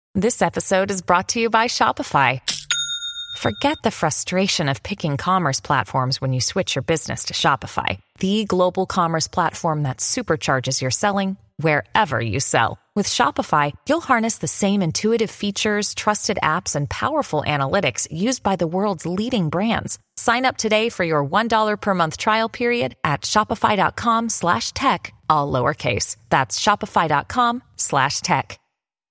This episode is brought to you by Shopify. Forget the frustration of picking commerce platforms when you switch your business to Shopify, the global commerce platform that supercharges your selling wherever you sell. With Shopify, you'll harness the same intuitive features, trusted apps, and powerful analytics used by the world's leading brands. Sign up today for your $1 per month trial period at shopify.com/tech, all lowercase. That's shopify.com/tech.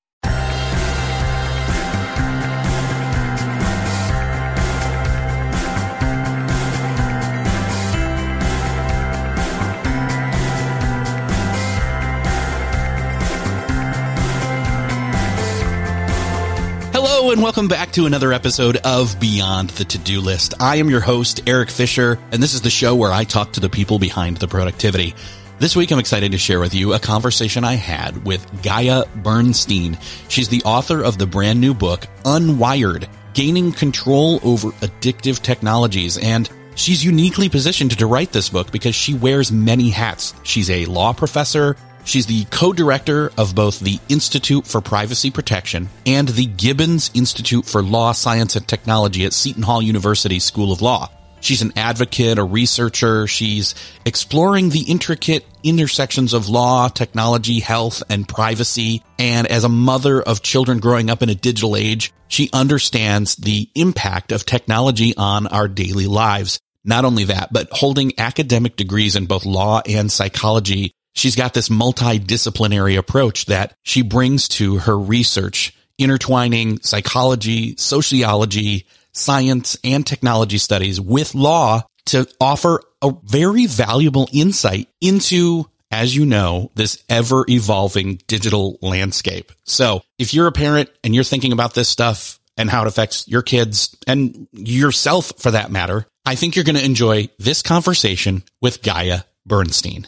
Hello and welcome back to another episode of Beyond the To-Do List. I am your host, Eric Fisher, and this is the show where I talk to the people behind the productivity. This week, I'm excited to share with you a conversation I had with Gaia Bernstein. She's the author of the brand new book, Unwired, Gaining Control Over Addictive Technologies, and she's uniquely positioned to write this book because she wears many hats. She's a law professor. She's the co-director of both the Institute for Privacy Protection and the Gibbons Institute for Law, Science, and Technology at Seton Hall University School of Law. She's an advocate, a researcher. She's exploring the intricate intersections of law, technology, health, and privacy. And as a mother of children growing up in a digital age, she understands the impact of technology on our daily lives. Not only that, but holding academic degrees in both law and psychology, she's got this multidisciplinary approach that she brings to her research, intertwining psychology, sociology, science, and technology studies with law to offer a very valuable insight into, as you know, this ever-evolving digital landscape. So if you're a parent and you're thinking about this stuff and how it affects your kids and yourself for that matter, I think you're going to enjoy this conversation with Gaia Bernstein.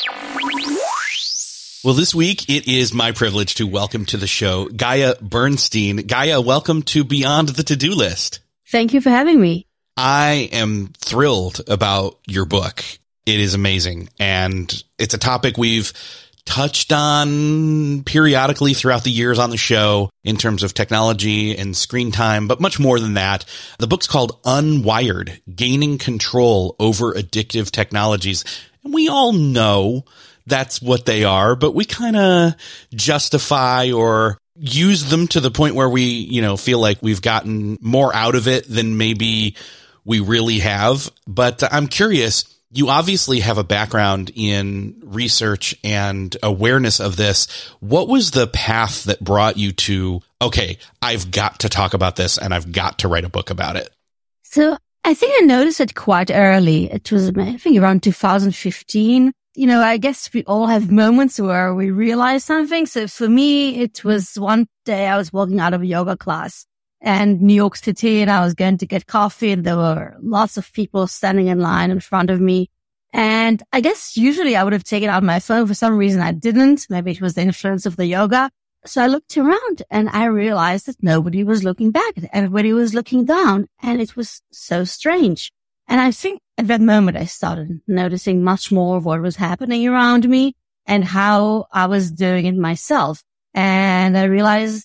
Well, this week, it is my privilege to welcome to the show Gaia Bernstein. Gaia, welcome to Beyond the To-Do List. Thank you for having me. I am thrilled about your book. It is amazing. And it's a topic we've touched on periodically throughout the years on the show in terms of technology and screen time, but much more than that. The book's called Unwired, Gaining Control Over Addictive Technologies. And we all know that's what they are, but we kind of justify or use them to the point where we, feel like we've gotten more out of it than maybe we really have. But I'm curious, you obviously have a background in research and awareness of this. What was the path that brought you to, okay, I've got to talk about this and I've got to write a book about it? So I think I noticed it quite early. It was, I think, around 2015. I guess we all have moments where we realize something. So for me, it was one day I was walking out of a yoga class in New York City and I was going to get coffee and there were lots of people standing in line in front of me. And I guess usually I would have taken out my phone. For some reason I didn't. Maybe it was the influence of the yoga. So I looked around and I realized that nobody was looking back. Everybody was looking down and it was so strange. And I think at that moment, I started noticing much more of what was happening around me and how I was doing it myself. And I realized,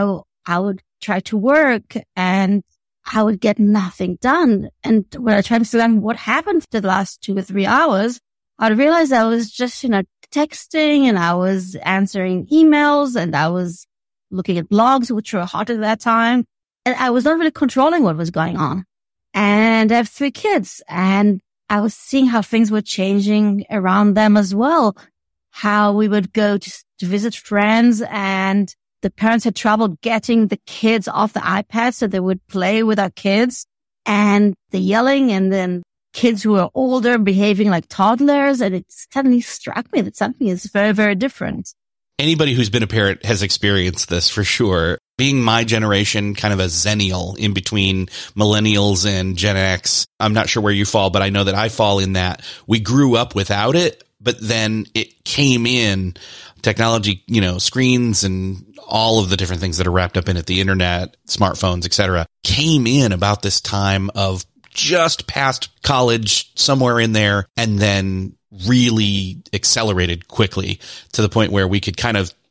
I would try to work and I would get nothing done. And when I tried to figure out what happened for the last 2 or 3 hours, I realized I was just, texting and I was answering emails and I was looking at blogs, which were hot at that time. And I was not really controlling what was going on. And I have 3 kids and I was seeing how things were changing around them as well. How we would go to visit friends and the parents had trouble getting the kids off the iPad so they would play with our kids and the yelling and then kids who are older behaving like toddlers. And it suddenly struck me that something is very, very different. Anybody who's been a parent has experienced this for sure. Being my generation, kind of a zennial in between millennials and Gen X, I'm not sure where you fall, but I know that I fall in that. We grew up without it, but then it came in, technology, screens and all of the different things that are wrapped up in it, the internet, smartphones, etc., came in about this time of just past college, somewhere in there, and then really accelerated quickly to the point where we could kind of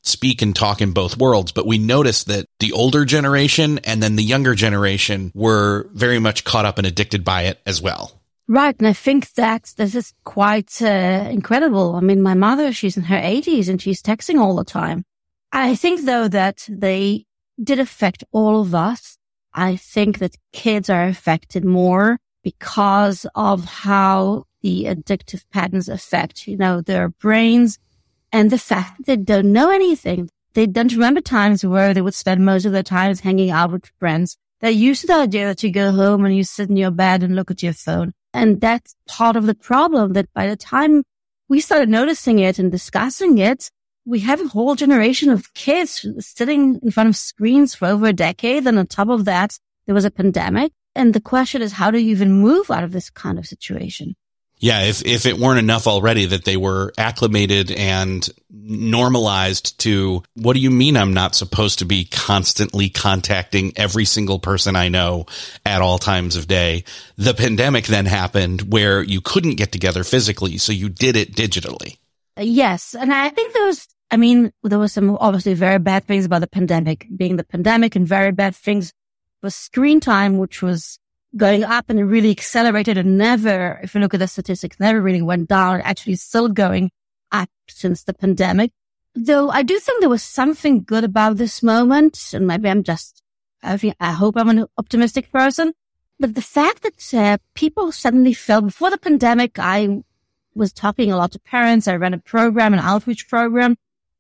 speak and talk in both worlds, but we noticed that the older generation and then the younger generation were very much caught up and addicted by it as well. Right. And I think that this is quite incredible. I mean, my mother, she's in her 80s and she's texting all the time. I think, though, that they did affect all of us. I think that kids are affected more because of how the addictive patterns affect, their brains, and the fact that they don't know anything. They don't remember times where they would spend most of their time hanging out with friends. They're used to the idea that you go home and you sit in your bed and look at your phone. And that's part of the problem, that by the time we started noticing it and discussing it, we have a whole generation of kids sitting in front of screens for over a decade. And on top of that, there was a pandemic. And the question is, how do you even move out of this kind of situation? Yeah, if it weren't enough already that they were acclimated and normalized to, what do you mean I'm not supposed to be constantly contacting every single person I know at all times of day? The pandemic then happened where you couldn't get together physically, so you did it digitally. Yes. And I think there was some obviously very bad things about the pandemic, being the pandemic, and very bad things was screen time, which was going up and it really accelerated and never, if you look at the statistics, never really went down, actually still going up since the pandemic. Though I do think there was something good about this moment, and maybe I hope I'm an optimistic person, but the fact that people suddenly felt, before the pandemic, I was talking a lot to parents. I ran an outreach program,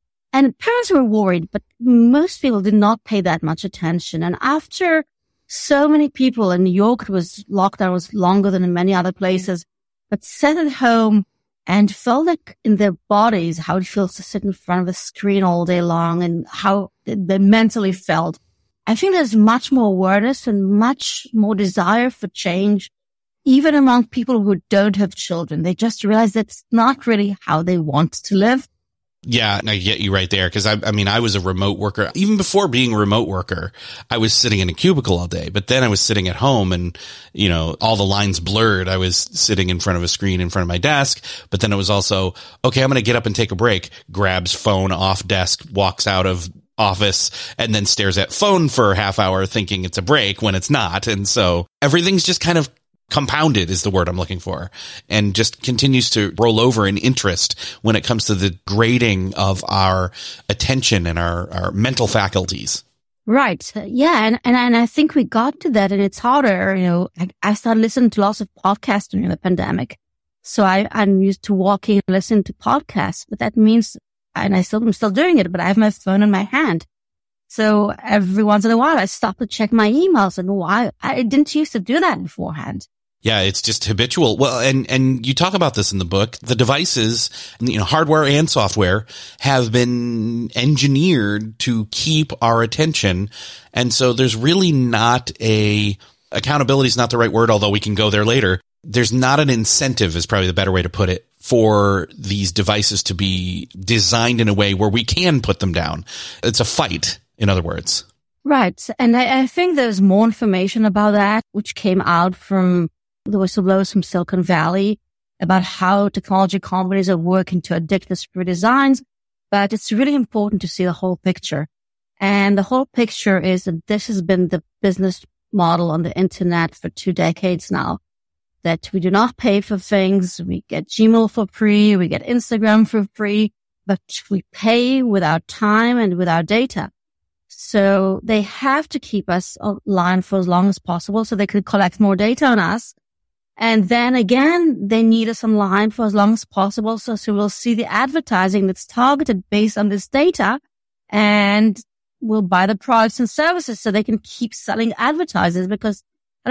and parents were worried, but most people did not pay that much attention. And after so many people in New York, lockdown was longer than in many other places, but sat at home and felt like in their bodies how it feels to sit in front of a screen all day long and how they mentally felt. I think there's much more awareness and much more desire for change, even among people who don't have children. They just realize that's not really how they want to live. Yeah, I get you right there. Cause I was a remote worker. Even before being a remote worker, I was sitting in a cubicle all day, but then I was sitting at home and, all the lines blurred. I was sitting in front of a screen in front of my desk, but then it was also, okay, I'm going to get up and take a break, grabs phone off desk, walks out of office, and then stares at phone for a half hour thinking it's a break when it's not. And so everything's just kind of compounded is the word I'm looking for, and just continues to roll over in interest when it comes to the grading of our attention and our mental faculties. Right. Yeah. And I think we got to that, and it's harder. I started listening to lots of podcasts during the pandemic. So I'm used to walking and listening to podcasts, but that means, and I'm still doing it, but I have my phone in my hand. So every once in a while I stop to check my emails, and why I didn't used to do that beforehand. Yeah, it's just habitual. Well, and you talk about this in the book. The devices, hardware and software, have been engineered to keep our attention. And so there's really not accountability is not the right word, although we can go there later. There's not an incentive, is probably the better way to put it, for these devices to be designed in a way where we can put them down. It's a fight, in other words. Right. And I think there's more information about that, which came out from the whistleblowers from Silicon Valley about how technology companies are working to addict us through designs. But it's really important to see the whole picture. And the whole picture is that this has been the business model on the internet for 2 decades now, that we do not pay for things. We get Gmail for free. We get Instagram for free, but we pay with our time and with our data. So they have to keep us online for as long as possible so they could collect more data on us. And then again, they need us online for as long as possible. So we'll see the advertising that's targeted based on this data, and we'll buy the products and services so they can keep selling advertisement because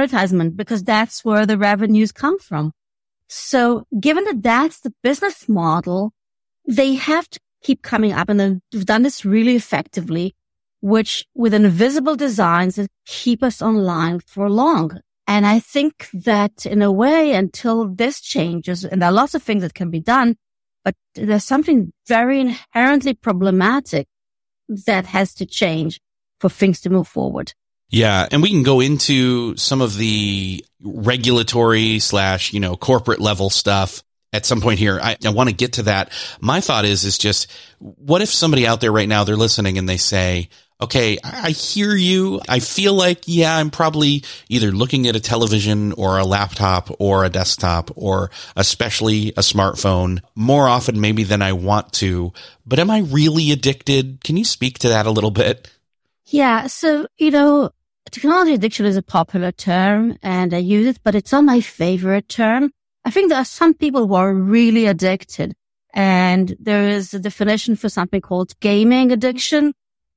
that's where the revenues come from. So given that that's the business model, they have to keep coming up, and they've done this really effectively, which with invisible designs that keep us online for long. And I think that in a way, until this changes, and there are lots of things that can be done, but there's something very inherently problematic that has to change for things to move forward. Yeah. And we can go into some of the regulatory / corporate level stuff at some point here. I want to get to that. My thought is just, what if somebody out there right now, they're listening and they say, okay, I hear you. I feel like, yeah, I'm probably either looking at a television or a laptop or a desktop or especially a smartphone more often maybe than I want to. But am I really addicted? Can you speak to that a little bit? Yeah. So, technology addiction is a popular term and I use it, but it's not my favorite term. I think there are some people who are really addicted, and there is a definition for something called gaming addiction.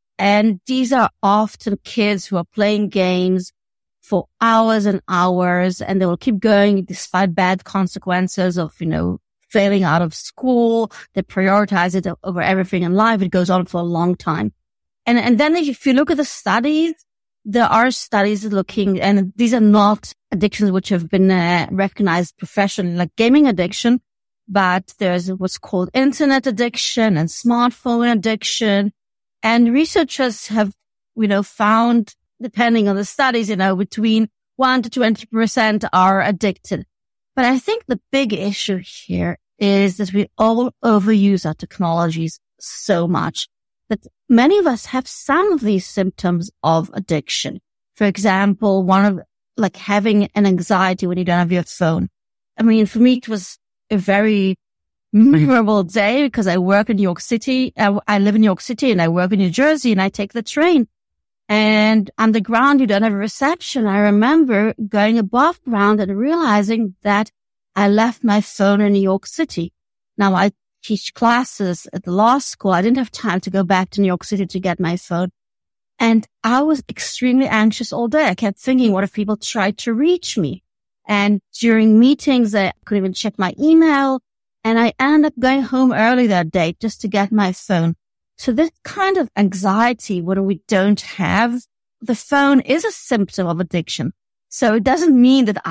And these are often kids who are playing games for hours and hours, and they will keep going despite bad consequences of, failing out of school. They prioritize it over everything in life. It goes on for a long time. And then if you look at the studies, there are studies looking, and these are not addictions which have been recognized professionally, like gaming addiction, but there's what's called internet addiction and smartphone addiction. And researchers have, found, depending on the studies, between 1 to 20% are addicted. But I think the big issue here is that we all overuse our technologies so much that many of us have some of these symptoms of addiction. For example, like having an anxiety when you don't have your phone. I mean, for me, it was a very memorable day because I work in New York City. I live in New York City and I work in New Jersey, and I take the train. And underground, you don't have a reception. I remember going above ground and realizing that I left my phone in New York City. Now I teach classes at the law school. I didn't have time to go back to New York City to get my phone. And I was extremely anxious all day. I kept thinking, what if people tried to reach me? And during meetings, I couldn't even check my email. And I ended up going home early that day just to get my phone. So this kind of anxiety when we don't have the phone is a symptom of addiction. So it doesn't mean that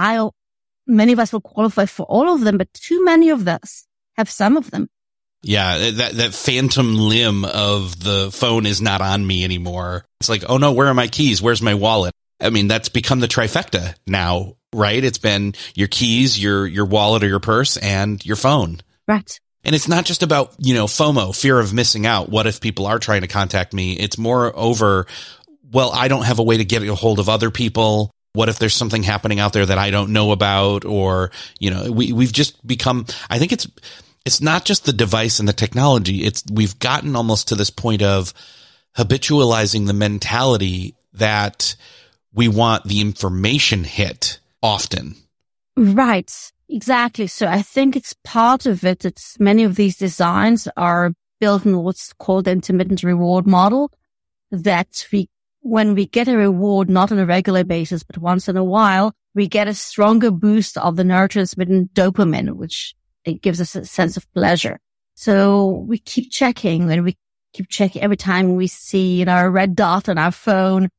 many of us will qualify for all of them, but too many of us have some of them. Yeah, that phantom limb of the phone is not on me anymore. It's like, oh no, where are my keys? Where's my wallet? I mean, that's become the trifecta now, right? It's been your keys, your wallet or your purse, and your phone. Right. And it's not just about, FOMO, fear of missing out. What if people are trying to contact me? It's more over, well, I don't have a way to get a hold of other people. What if there's something happening out there that I don't know about? Or, we've just become, I think it's not just the device and the technology. We've gotten almost to this point of habitualizing the mentality that we want the information hit often. Right. Exactly. So I think it's part of it. It's many of these designs are built in what's called the intermittent reward model, that when we get a reward, not on a regular basis, but once in a while, we get a stronger boost of the neurotransmitter dopamine, which it gives us a sense of pleasure. So we keep checking, and we keep checking every time we see, a red dot on our phone,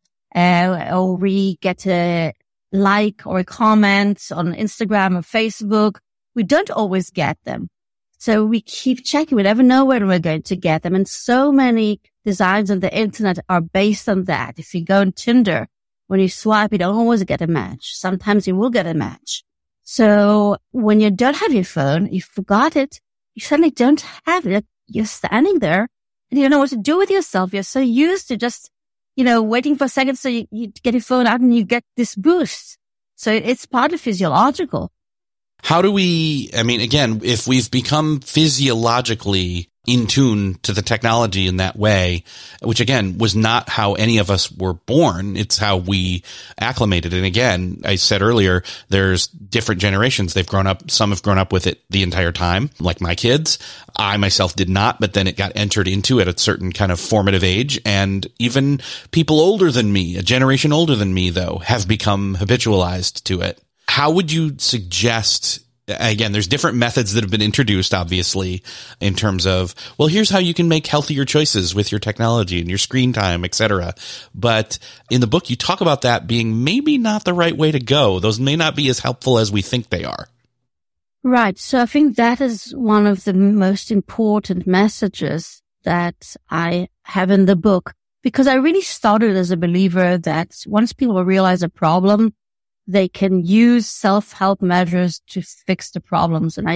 or we get a like or a comment on Instagram or Facebook. We don't always get them. So we keep checking. We never know when we're going to get them. And so many designs on the internet are based on that. If you go on Tinder, when you swipe, you don't always get a match. Sometimes you will get a match. So when you don't have your phone, you forgot it, you suddenly don't have it. You're standing there and you don't know what to do with yourself. You're so used to just waiting for a second so you get your phone out and you get this boost. So it's partly physiological. How do again, if we've become physiologically in tune to the technology in that way, which again was not how any of us were born, it's how we acclimated. And again, I said earlier, there's different generations. Some have grown up with it the entire time, like my kids. I myself did not, but then it got entered into at a certain kind of formative age. And even people older than me, a generation older than me though, have become habitualized to it. How would you suggest, again, there's different methods that have been introduced, obviously, in terms of, well, here's how you can make healthier choices with your technology and your screen time, et cetera. But in the book, you talk about that being maybe not the right way to go. Those may not be as helpful as we think they are. Right. So I think that is one of the most important messages that I have in the book, because I really started as a believer that once people realize a problem, they can use self-help measures to fix the problems. And I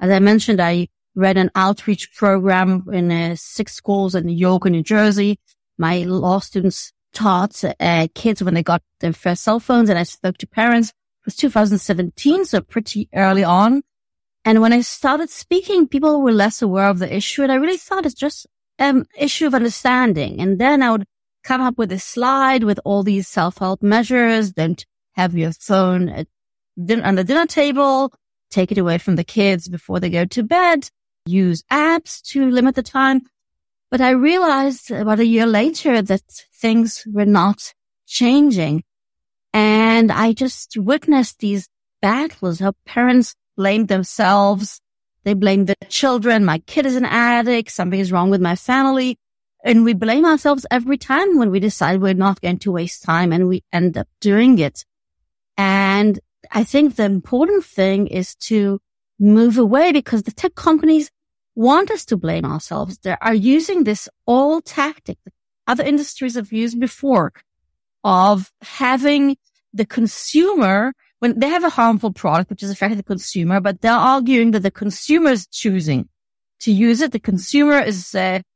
As I mentioned, I ran an outreach program in 6 schools in New York and New Jersey. My law students taught kids when they got their first cell phones, and I spoke to parents. It was 2017, so pretty early on. And when I started speaking, people were less aware of the issue, and I really thought it's just an issue of understanding. And then I would come up with a slide with all these self-help measures. Don't have your phone on the dinner table. Take it away from the kids before they go to bed. Use apps to limit the time. But I realized about a year later that things were not changing. And I just witnessed these battles, how parents blamed themselves. They blamed the children. My kid is an addict. Something is wrong with my family. And we blame ourselves every time when we decide we're not going to waste time, and we end up doing it. And I think the important thing is to move away, because the tech companies want us to blame ourselves. They are using this old tactic that other industries have used before of having the consumer, when they have a harmful product, which is affecting the consumer, but they're arguing that the consumer is choosing to use it. The consumer is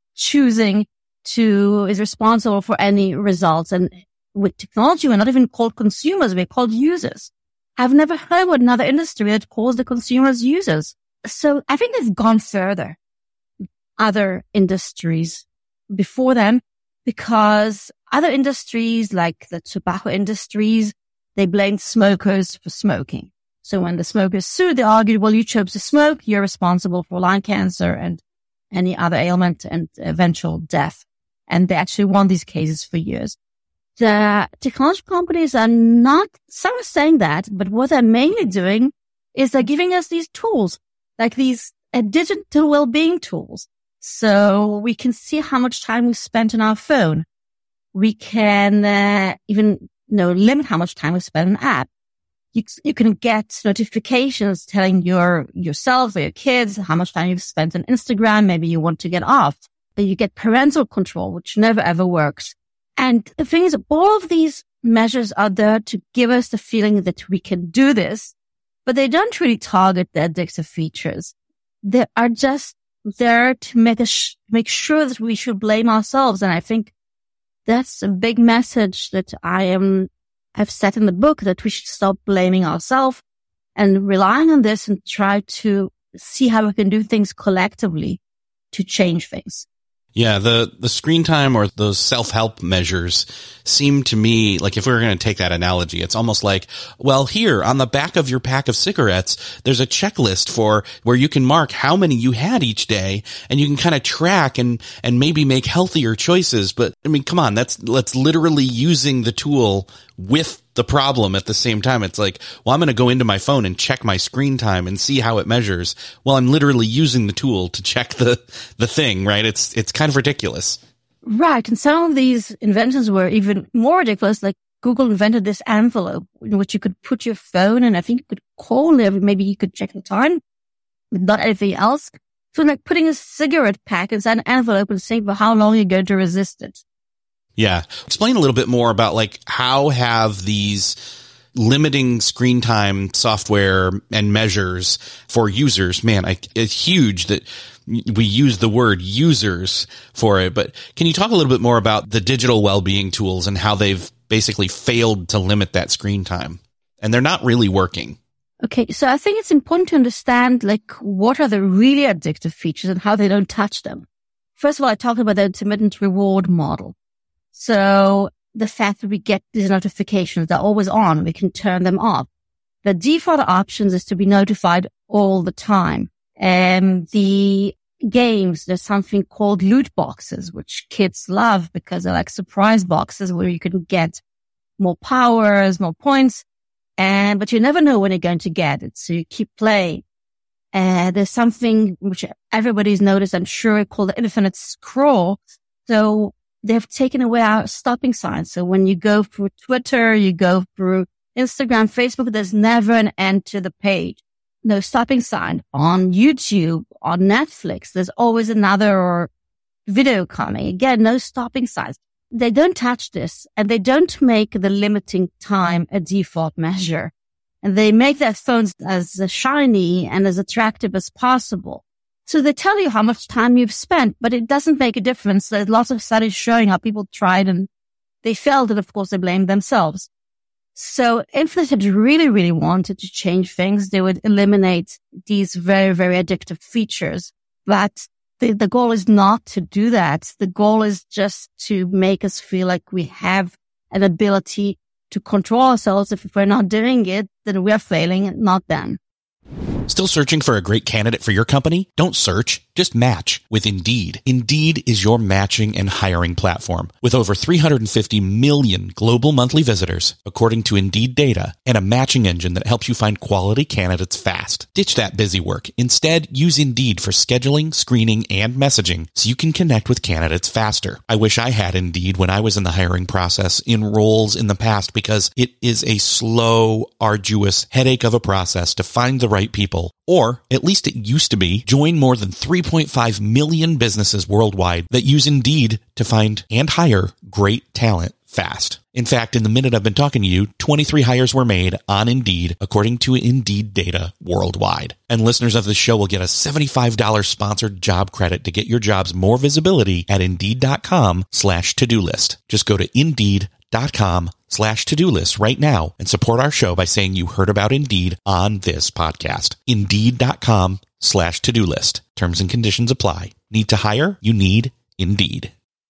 is responsible for any results. And with technology, we're not even called consumers. We're called users. I've never heard of another industry that calls the consumers users. So I think they've gone further, other industries before them, because other industries like the tobacco industries, they blamed smokers for smoking. So when the smokers sued, they argued, well, you chose to smoke, you're responsible for lung cancer and any other ailment and eventual death. And they actually won these cases for years. The technology companies are not, some are saying that, but what they're mainly doing is they're giving us these tools, like these digital well-being tools. So we can see how much time we spent on our phone. We can even limit how much time we spend on an app. You can get notifications telling yourself or your kids how much time you've spent on Instagram. Maybe you want to get off. But you get parental control, which never ever works. And the thing is, all of these measures are there to give us the feeling that we can do this, but they don't really target the addictive features. They are just there to make sure that we should blame ourselves. And I think that's a big message that I've said in the book, that we should stop blaming ourselves and relying on this and try to see how we can do things collectively to change things. Yeah, the screen time or those self-help measures seem to me like, if we were going to take that analogy, it's almost like, well, here on the back of your pack of cigarettes, there's a checklist for where you can mark how many you had each day, and you can kind of track and maybe make healthier choices. But I mean, come on, that's literally using the tool with the problem at the same time. It's like, well, I'm going to go into my phone and check my screen time and see how it measures. Well, I'm literally using the tool to check the thing, right? It's kind of ridiculous. Right. And some of these inventions were even more ridiculous. Like Google invented this envelope in which you could put your phone, and I think you could call, maybe you could check the time, but not anything else. So like putting a cigarette pack inside an envelope and saying for how long you're going to resist it. Yeah. Explain a little bit more about like how have these limiting screen time software and measures for users, man, it's huge that we use the word users for it. But can you talk a little bit more about the digital well-being tools and how they've basically failed to limit that screen time? And they're not really working. Okay. So I think it's important to understand like what are the really addictive features and how they don't touch them. First of all, I talked about the intermittent reward model. So the fact that we get these notifications, they're always on, we can turn them off. The default options is to be notified all the time. And the games, there's something called loot boxes, which kids love because they're like surprise boxes where you can get more powers, more points. But you never know when you're going to get it. So you keep playing. There's something which everybody's noticed, I'm sure, called the infinite scroll. So they've taken away our stopping signs. So when you go through Twitter, you go through Instagram, Facebook, there's never an end to the page. No stopping sign. On YouTube, on Netflix, there's always another video coming. Again, no stopping signs. They don't touch this, and they don't make the limiting time a default measure. and they make their phones as shiny and as attractive as possible. So they tell you how much time you've spent, but it doesn't make a difference. There's lots of studies showing how people tried and they failed, and of course they blamed themselves. So if they had really, really wanted to change things, they would eliminate these very, very addictive features. But the goal is not to do that. The goal is just to make us feel like we have an ability to control ourselves. If we're not doing it, then we're failing, not them. Still searching for a great candidate for your company? Don't search, just match with Indeed. Indeed is your matching and hiring platform with over 350 million global monthly visitors, according to Indeed data, and a matching engine that helps you find quality candidates fast. Ditch that busy work. Instead, use Indeed for scheduling, screening, and messaging so you can connect with candidates faster. I wish I had Indeed when I was in the hiring process in roles in the past, because it is a slow, arduous headache of a process to find the right people. Or, at least it used to be. Join more than 3.5 million businesses worldwide that use Indeed to find and hire great talent fast. In fact, in the minute I've been talking to you, 23 hires were made on Indeed, according to Indeed data worldwide. And listeners of the show will get a $75 sponsored job credit to get your jobs more visibility at Indeed.com/to-do list. Just go to Indeed.com/to-do list right now and support our show by saying you heard about Indeed on this podcast. Indeed.com/to-do list. Terms and conditions apply. Need to hire? You need Indeed.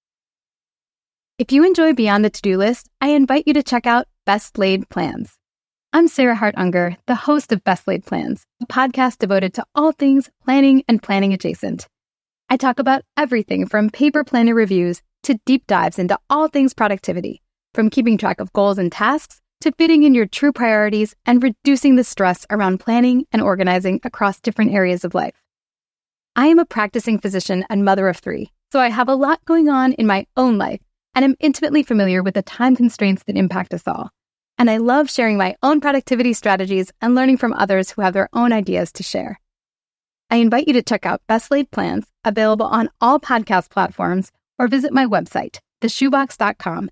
If you enjoy Beyond the To-Do List, I invite you to check out Best Laid Plans. I'm Sarah Hart-Unger, the host of Best Laid Plans, a podcast devoted to all things planning and planning adjacent. I talk about everything from paper planner reviews to deep dives into all things productivity, from keeping track of goals and tasks to fitting in your true priorities and reducing the stress around planning and organizing across different areas of life. I am a practicing physician and mother of 3, so I have a lot going on in my own life, and I'm intimately familiar with the time constraints that impact us all. And I love sharing my own productivity strategies and learning from others who have their own ideas to share. I invite you to check out Best Laid Plans, available on all podcast platforms, or visit my website, theshoebox.com,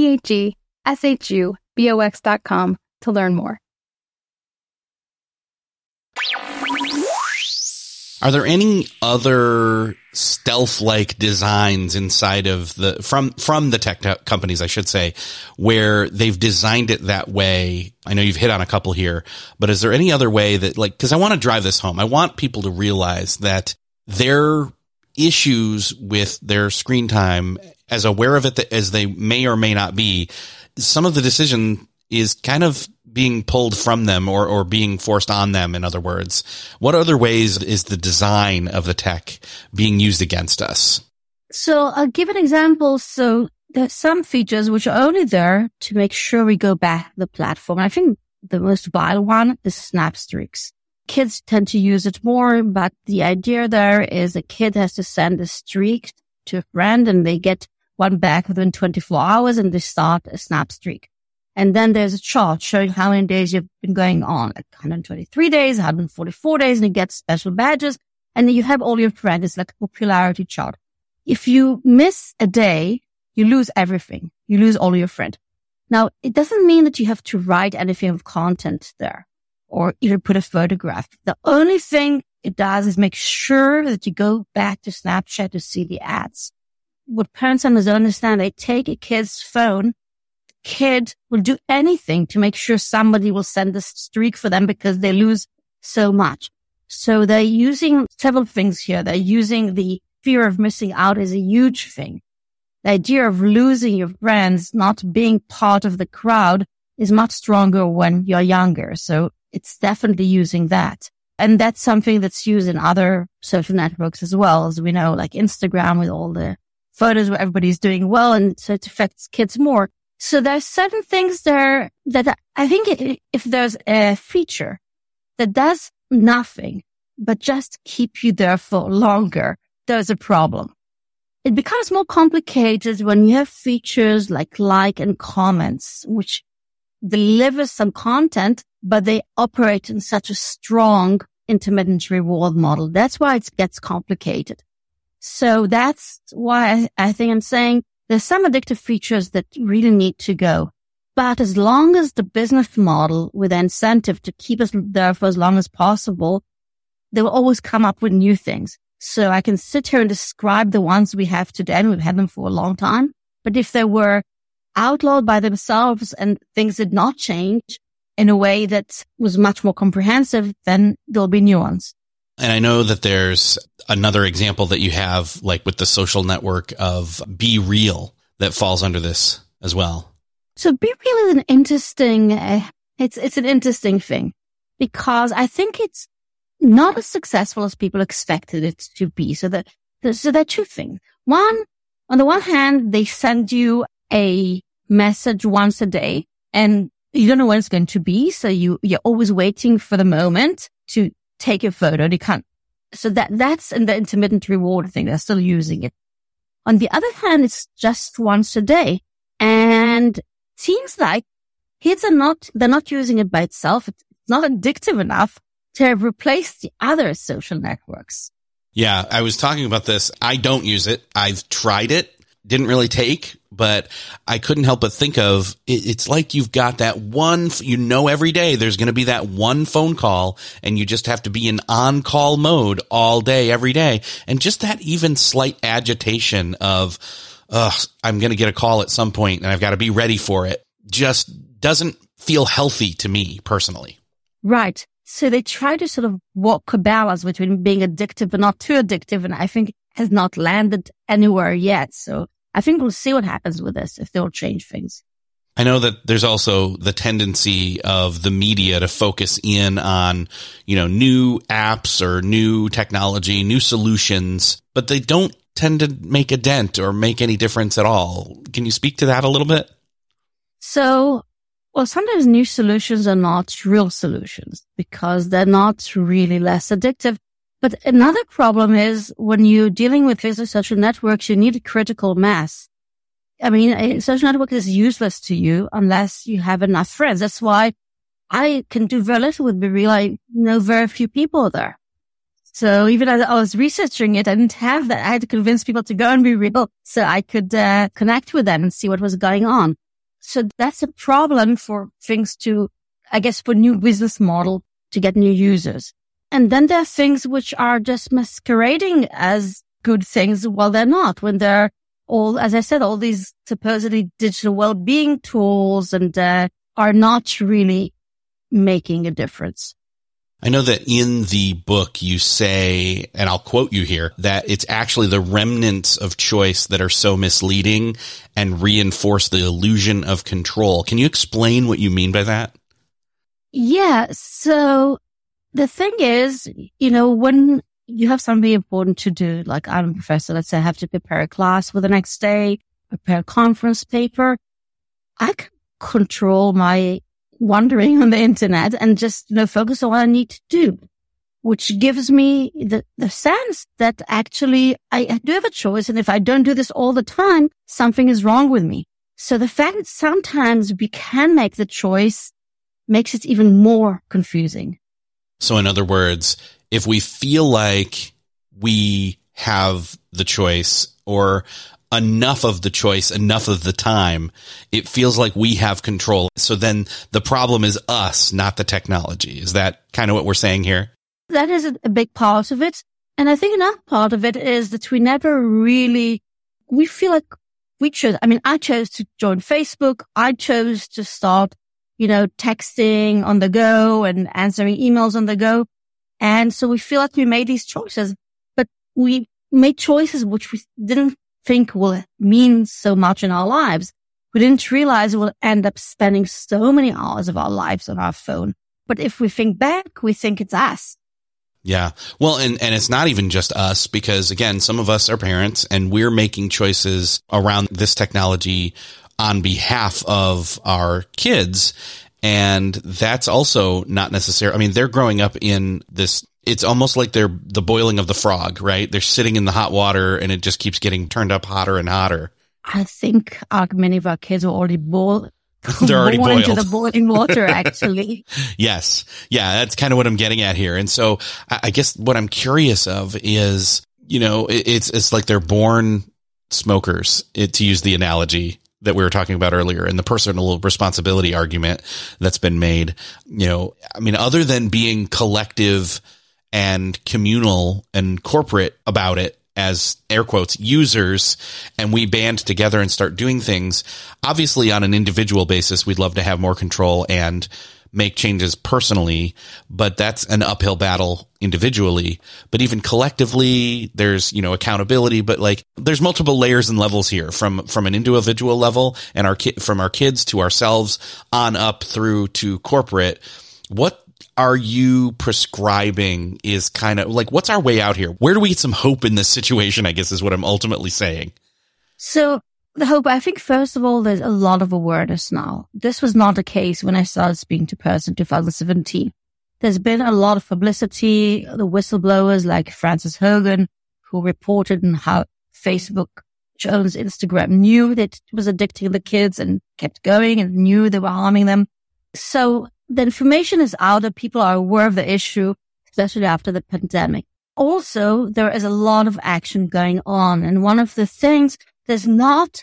THESHUBOX.com, to learn more. Are there any other stealth-like designs inside of from the tech companies, I should say, where they've designed it that way? I know you've hit on a couple here, but is there any other way that, like, because I want to drive this home. I want people to realize that their issues with their screen time, as aware of it as they may or may not be, some of the decision is kind of being pulled from them or being forced on them, in other words. What other ways is the design of the tech being used against us? So I'll give an example. So there's some features which are only there to make sure we go back to the platform. I think the most vile one is snap streaks. Kids tend to use it more, but the idea there is a kid has to send a streak to a friend and they get one back within 24 hours and they start a snap streak. And then there's a chart showing how many days you've been going on, like 123 days, 144 days, and you get special badges. And then you have all your friends. It's like a popularity chart. If you miss a day, you lose everything. You lose all your friends. Now, it doesn't mean that you have to write anything of content there or even put a photograph. The only thing it does is make sure that you go back to Snapchat to see the ads. What parents don't understand, they take a kid's phone. Kid will do anything to make sure somebody will send a streak for them because they lose so much. So they're using several things here. They're using the fear of missing out as a huge thing. The idea of losing your friends, not being part of the crowd, is much stronger when you're younger. So it's definitely using that. And that's something that's used in other social networks as well, as we know, like Instagram with all the photos where everybody's doing well, and so it affects kids more. So there's certain things there that I think if there's a feature that does nothing but just keep you there for longer, there's a problem. It becomes more complicated when you have features like and comments, which deliver some content, but they operate in such a strong intermittent reward model. That's why it gets complicated. So that's why I think I'm saying there's some addictive features that really need to go. But as long as the business model with the incentive to keep us there for as long as possible, they will always come up with new things. So I can sit here and describe the ones we have today, and we've had them for a long time. But if they were outlawed by themselves and things did not change in a way that was much more comprehensive, then there'll be new ones. And I know that there's another example that you have, like with the social network of Be Real, that falls under this as well. So Be Real is an interesting, it's an interesting thing, because I think it's not as successful as people expected it to be. So there are two things. One, on the one hand, they send you a message once a day and you don't know when it's going to be. So you're always waiting for the moment to take a photo. You can't. So that's in the intermittent reward thing. They're still using it. On the other hand, it's just once a day. And seems like kids they're not using it by itself. It's not addictive enough to replace the other social networks. Yeah, I was talking about this. I don't use it. I've tried it. Didn't really take, but I couldn't help but think of it's like you've got that one, every day there's going to be that one phone call and you just have to be in on-call mode all day, every day. And just that even slight agitation of, I'm going to get a call at some point and I've got to be ready for it, just doesn't feel healthy to me personally. Right. So they try to sort of walk a balance between being addictive but not too addictive, and I think has not landed anywhere yet. So I think we'll see what happens with this, if they'll change things. I know that there's also the tendency of the media to focus in on, new apps or new technology, new solutions, but they don't tend to make a dent or make any difference at all. Can you speak to that a little bit? So, sometimes new solutions are not real solutions because they're not really less addictive. But another problem is when you're dealing with Facebook social networks, you need a critical mass. I mean, a social network is useless to you unless you have enough friends. That's why I can do very little with Be Real. I know very few people there. So even as I was researching it, I didn't have that. I had to convince people to go and Be Real so I could connect with them and see what was going on. So that's a problem for things to, I guess, for new business model to get new users. And then there are things which are just masquerading as good things while they're not, when they're all, as I said, all these supposedly digital well-being tools and are not really making a difference. I know that in the book you say, and I'll quote you here, that it's actually the remnants of choice that are so misleading and reinforce the illusion of control. Can you explain what you mean by that? Yeah. So the thing is, when you have something important to do, like I'm a professor, let's say I have to prepare a class for the next day, prepare a conference paper, I can control my wandering on the internet and just, focus on what I need to do, which gives me the sense that actually I do have a choice. And if I don't do this all the time, something is wrong with me. So the fact that sometimes we can make the choice makes it even more confusing. So in other words, if we feel like we have the choice or enough of the choice, enough of the time, it feels like we have control. So then the problem is us, not the technology. Is that kind of what we're saying here? That is a big part of it. And I think another part of it is that we feel like I chose to join Facebook. I chose to start, texting on the go and answering emails on the go. And so we feel like we made these choices, but we made choices which we didn't think will mean so much in our lives. We didn't realize we'll end up spending so many hours of our lives on our phone. But if we think back, we think it's us. Yeah. Well, and it's not even just us, because again, some of us are parents and we're making choices around this technology on behalf of our kids. And that's also not necessary. I mean, they're growing up in this, it's almost like they're the boiling of the frog, right? They're sitting in the hot water and it just keeps getting turned up hotter and hotter. I think many of our kids are already they're already boiled into the boiling water, actually. Yes. Yeah. That's kind of what I'm getting at here. And so I guess what I'm curious of is, it's like they're born smokers, to use the analogy. that we were talking about earlier and the personal responsibility argument that's been made, other than being collective and communal and corporate about it as air quotes users, and we band together and start doing things, obviously on an individual basis, we'd love to have more control and make changes personally, but that's an uphill battle individually. But even collectively, there's, accountability, but like there's multiple layers and levels here from an individual level and from our kids to ourselves on up through to corporate. What are you prescribing is kind of like, what's our way out here? Where do we get some hope in this situation, I guess is what I'm ultimately saying. So the hope, I think, first of all, there's a lot of awareness now. This was not the case when I started speaking to Parents in 2017. There's been a lot of publicity, the whistleblowers like Frances Hogan, who reported on how Facebook, which owns Instagram, knew that it was addicting the kids and kept going and knew they were harming them. So the information is out there. People are aware of the issue, especially after the pandemic. Also, there is a lot of action going on. And one of the things, there's not,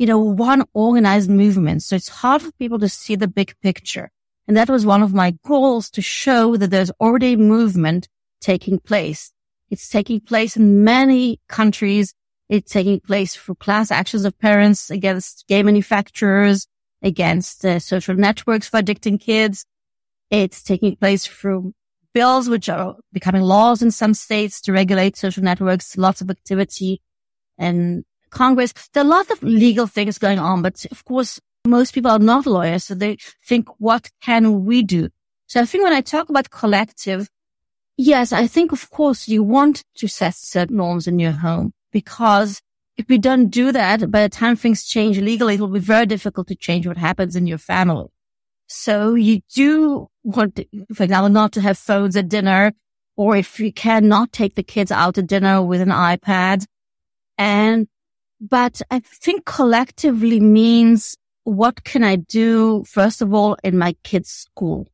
one organized movement. So it's hard for people to see the big picture. And that was one of my goals, to show that there's already a movement taking place. It's taking place in many countries. It's taking place through class actions of parents against game manufacturers, against social networks for addicting kids. It's taking place through bills, which are becoming laws in some states to regulate social networks, lots of activity and Congress. There are lots of legal things going on, but of course, most people are not lawyers, so they think, what can we do? So I think when I talk about collective, yes, I think, of course, you want to set certain norms in your home, because if we don't do that, by the time things change legally, it will be very difficult to change what happens in your family. So you do want, for example, not to have phones at dinner, or if you cannot take the kids out to dinner with an iPad. But I think collectively means, what can I do, first of all, in my kids' school?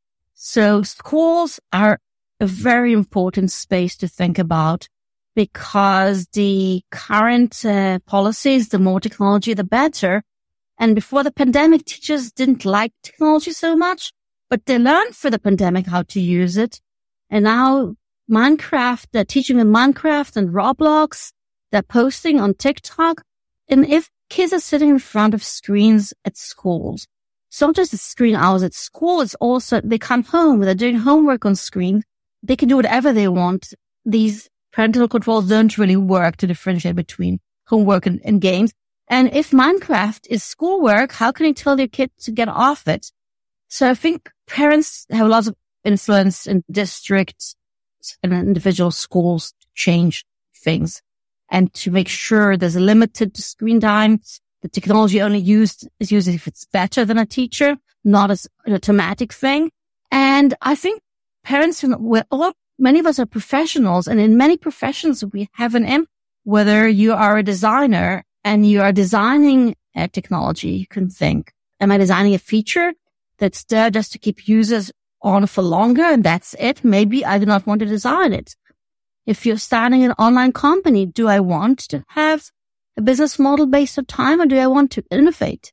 So schools are a very important space to think about, because the current policies, the more technology, the better. And before the pandemic, teachers didn't like technology so much, but they learned for the pandemic how to use it. And now Minecraft, they're teaching them Minecraft and Roblox. They're posting on TikTok. And if kids are sitting in front of screens at schools, it's not just the screen hours at school, it's also they come home, they're doing homework on screen. They can do whatever they want. These parental controls don't really work to differentiate between homework and games. And if Minecraft is schoolwork, how can you tell your kid to get off it? So I think parents have lots of influence in districts and individual schools to change things, and to make sure there's a limited screen time. The technology only is used if it's better than a teacher, not as an automatic thing. And I think parents, many of us are professionals, and in many professions we have an impact. Whether you are a designer and you are designing a technology, you can think, am I designing a feature that's there just to keep users on for longer, and that's it? Maybe I do not want to design it. If you're starting an online company, do I want to have a business model based on time, or do I want to innovate?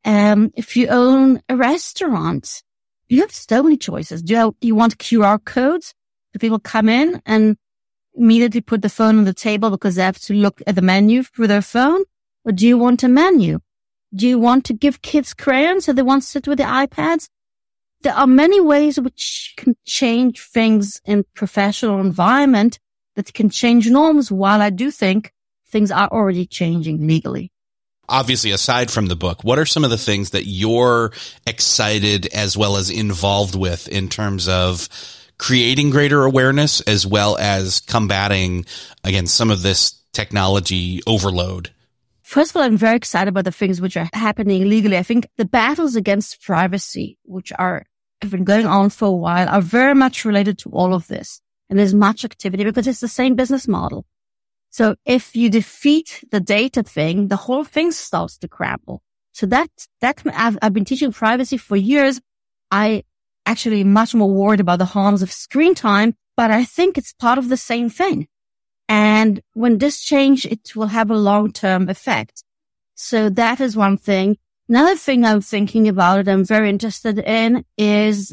If you own a restaurant, you have so many choices. Do you want QR codes? Do people come in and immediately put the phone on the table because they have to look at the menu through their phone? Or do you want a menu? Do you want to give kids crayons so they won't sit with the iPads? There are many ways which can change things in professional environment that can change norms, while I do think things are already changing legally. Obviously, aside from the book, what are some of the things that you're excited as well as involved with in terms of creating greater awareness as well as combating, again, some of this technology overload? First of all, I'm very excited about the things which are happening legally. I think the battles against privacy, which have been going on for a while, are very much related to all of this. And there's much activity because it's the same business model. So if you defeat the data thing, the whole thing starts to crumble. So I've been teaching privacy for years. I actually am much more worried about the harms of screen time, but I think it's part of the same thing. And when this change, it will have a long-term effect. So that is one thing. Another thing I'm thinking about and I'm very interested in is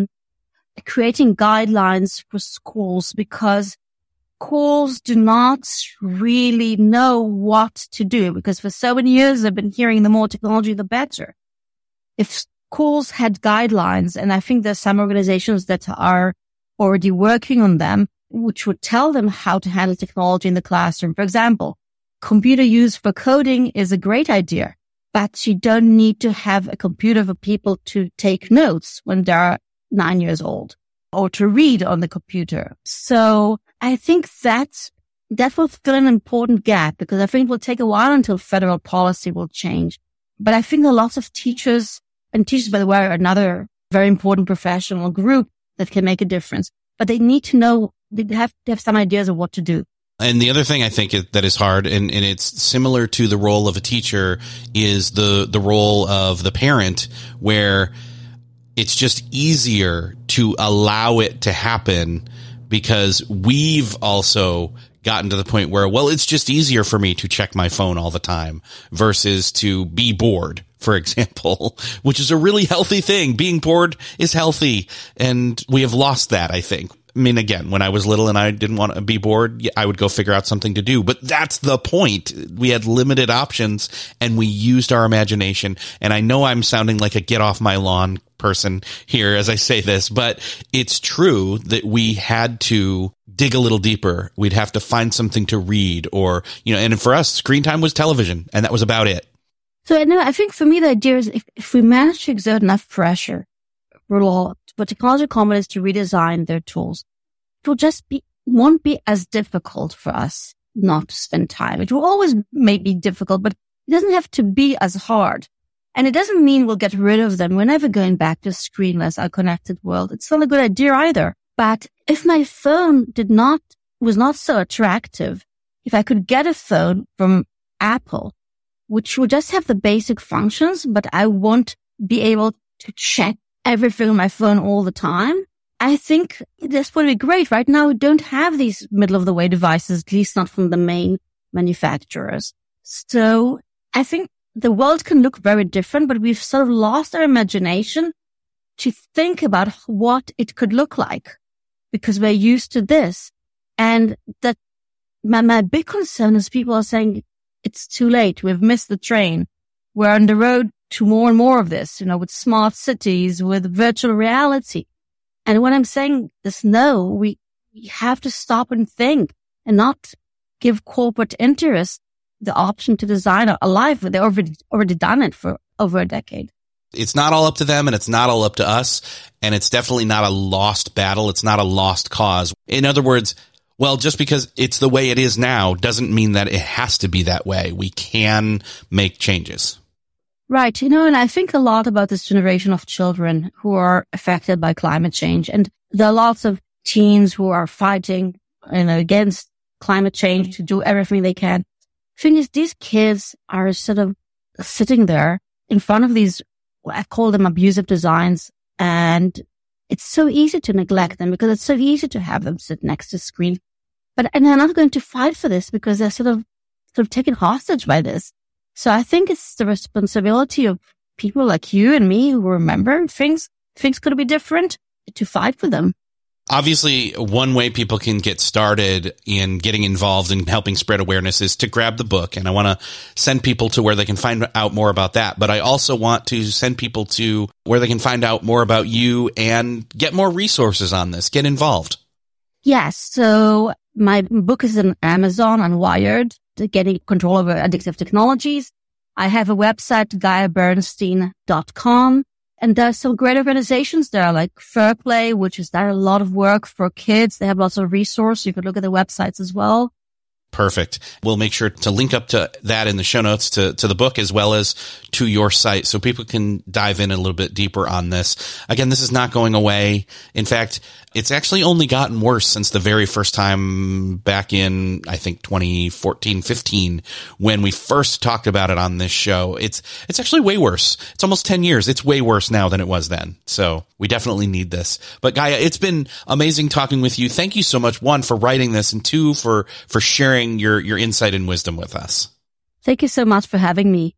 creating guidelines for schools, because schools do not really know what to do, because for so many years they've been hearing the more technology, the better. If schools had guidelines, and I think there's some organizations that are already working on them, which would tell them how to handle technology in the classroom. For example, computer use for coding is a great idea, but you don't need to have a computer for people to take notes when they're 9 years old or to read on the computer. So I think that will fill an important gap, because I think it will take a while until federal policy will change. But I think a lot of teachers, and teachers, by the way, are another very important professional group that can make a difference, but they need to know, they have to have some ideas of what to do. And the other thing I think that is hard, and it's similar to the role of a teacher, is the role of the parent, where it's just easier to allow it to happen because we've also gotten to the point where, well, it's just easier for me to check my phone all the time versus to be bored, for example, which is a really healthy thing. Being bored is healthy, and we have lost that, I think. I mean, again, when I was little and I didn't want to be bored, I would go figure out something to do. But that's the point. We had limited options and we used our imagination. And I know I'm sounding like a get off my lawn person here as I say this, but it's true that we had to dig a little deeper. We'd have to find something to read, or, and for us, screen time was television, and that was about it. So I think for me, the idea is if we manage to exert enough pressure for technology companies to redesign their tools, it will won't be as difficult for us not to spend time. It will always may be difficult, but it doesn't have to be as hard. And it doesn't mean we'll get rid of them. We're never going back to a screenless, unconnected world. It's not a good idea either. But if my phone was not so attractive, if I could get a phone from Apple, which would just have the basic functions, but I won't be able to check everything on my phone all the time, I think this would be great. Right now, we don't have these middle-of-the-way devices, at least not from the main manufacturers. So I think the world can look very different, but we've sort of lost our imagination to think about what it could look like, because we're used to this. And that my big concern is people are saying it's too late. We've missed the train. We're on the road to more and more of this, with smart cities, with virtual reality. And when I'm saying this, no, we have to stop and think and not give corporate interests the option to design a life. They've already done it for over a decade. It's not all up to them, and it's not all up to us, and it's definitely not a lost battle. It's not a lost cause. In other words, well, just because it's the way it is now doesn't mean that it has to be that way. We can make changes. Right. And I think a lot about this generation of children who are affected by climate change. And there are lots of teens who are fighting against climate change to do everything they can. The thing is, these kids are sort of sitting there in front of these, I call them abusive designs. And it's so easy to neglect them because it's so easy to have them sit next to screen. And they're not going to fight for this because they're sort of taken hostage by this. So I think it's the responsibility of people like you and me who remember things could be different, to fight for them. Obviously, one way people can get started in getting involved in helping spread awareness is to grab the book. And I want to send people to where they can find out more about that. But I also want to send people to where they can find out more about you and get more resources on this. Get involved. Yes. So my book is on Amazon, on Wired, Getting Control Over Addictive Technologies. I have a website, GaiaBernstein.com. And there are some great organizations there, like Fairplay, which is there a lot of work for kids. They have lots of resources. You could look at the websites as well. Perfect. We'll make sure to link up to that in the show notes to the book as well as to your site so people can dive in a little bit deeper on this. Again, this is not going away. In fact, it's actually only gotten worse since the very first time back in, I think, 2014-15, when we first talked about it on this show. It's actually way worse. It's almost 10 years. It's way worse now than it was then. So we definitely need this. But Gaia, it's been amazing talking with you. Thank you so much, one, for writing this, and two, for sharing your insight and wisdom with us. Thank you so much for having me.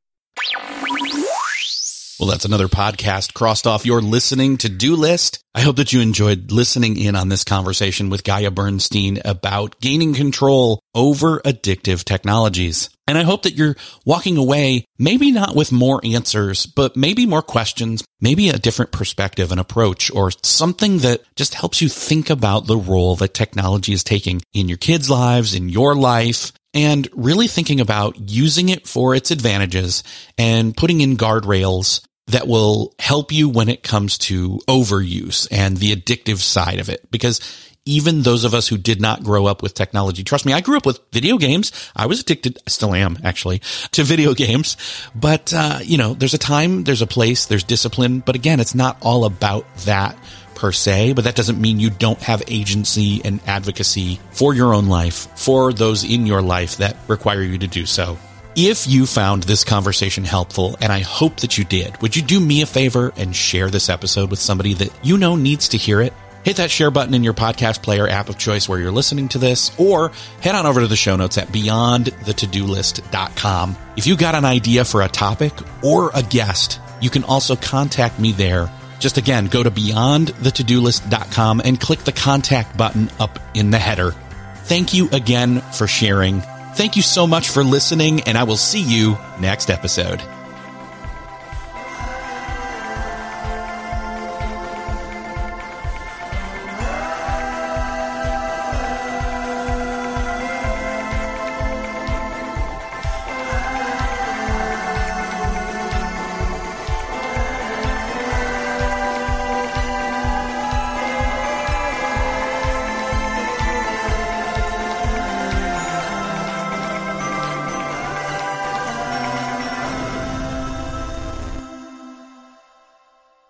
Well, that's another podcast crossed off your listening to-do list. I hope that you enjoyed listening in on this conversation with Gaia Bernstein about gaining control over addictive technologies. And I hope that you're walking away, maybe not with more answers, but maybe more questions, maybe a different perspective and approach, or something that just helps you think about the role that technology is taking in your kids' lives, in your life, and really thinking about using it for its advantages and putting in guardrails that will help you when it comes to overuse and the addictive side of it. Because even those of us who did not grow up with technology, trust me, I grew up with video games. I was addicted, I still am actually, to video games. But, there's a time, there's a place, there's discipline. But again, it's not all about that per se, but that doesn't mean you don't have agency and advocacy for your own life, for those in your life that require you to do so. If you found this conversation helpful, and I hope that you did, would you do me a favor and share this episode with somebody that you know needs to hear it? Hit that share button in your podcast player app of choice where you're listening to this, or head on over to the show notes at beyondthetodolist.com. If you got an idea for a topic or a guest, you can also contact me there. Just again, go to beyondthetodolist.com and click the contact button up in the header. Thank you again for sharing. Thank you so much for listening, and I will see you next episode.